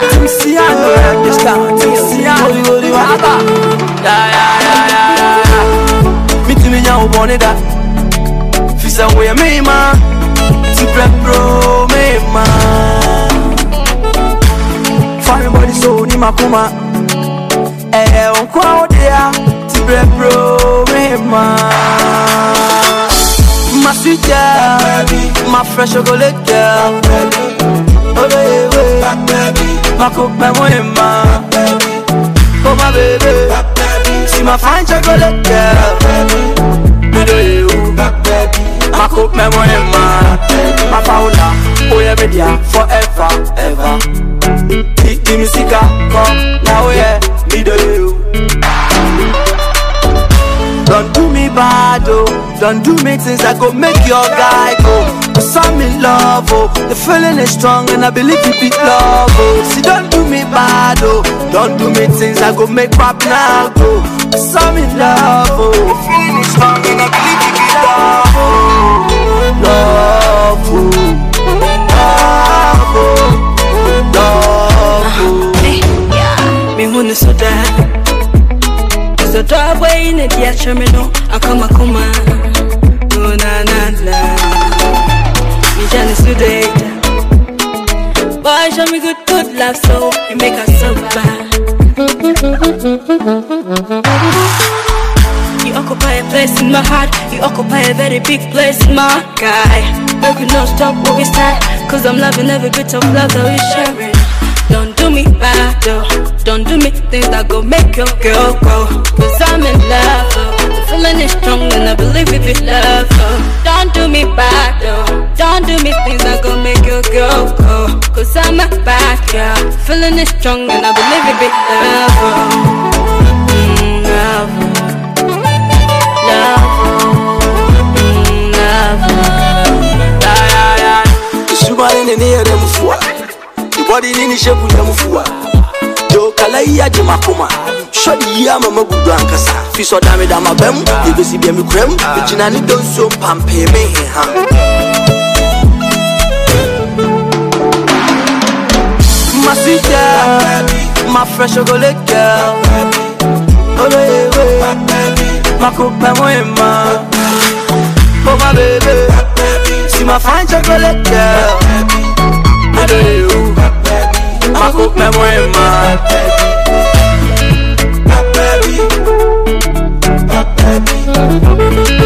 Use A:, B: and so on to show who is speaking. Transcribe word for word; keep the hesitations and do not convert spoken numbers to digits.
A: See I know I understand. See I know you you are back. Yeah yeah yeah yeah yeah. Me to me now born it that. Fisa way me man. To prep bro me man. Fire body so ni makuma. Eh on kwa odia. To prep bro me man. My sweet girl, my fresh chocolate girl. Oh baby, my cook my woman. Oh my baby, see my fine chocolate girl. Me do you, my cook my woman. My fauna, oh yeah, me dia forever, ever. The music come now, yeah, me do you. Don't do me bad, oh. Don't do me things that go make your guy go. Cause I'm in love, oh. The feeling is strong and I believe it be love, oh. See, don't do me bad, oh. Don't do me things that go make rap now go. Cause I'm in love, oh. The feeling is strong and I believe it be love, oh. Love, oh. Love, oh. Love, oh.
B: Me wanna so that. The doorway in the theatre, me know I come a come on. No, na na na. Me Janice today. Boy, show me good, good love, so you make us so bad. You occupy a place in my heart. You occupy a very big place in my guy. Make we not stop what we start. Cause I'm loving every bit of love that we sharing. Don't do me bad, though. Don't do me things that go make your girl go. Cause I'm in love, oh. The feeling is strong and I believe it be love, oh. Don't do me bad, though. Don't do me things that go make your girl go. Cause I'm a bad girl. The feeling is strong and I believe it be love, oh. Mm, love, oh. Love, oh. Mm, love, oh.
A: Yeah, yeah, yeah. The sugar in the near them for. Body in the shape of them for Joe Kalaya Jimakuma. Shoddy Yama Mabudankasa. Fish or damage on my bem. You will see me creme. The Jinani don't so pump me. My sweet girl, my fresh chocolate girl. Oh baby, my cook my woman. Oh my baby, see my fine chocolate girl. I do you. I cook my woman. My baby, my baby.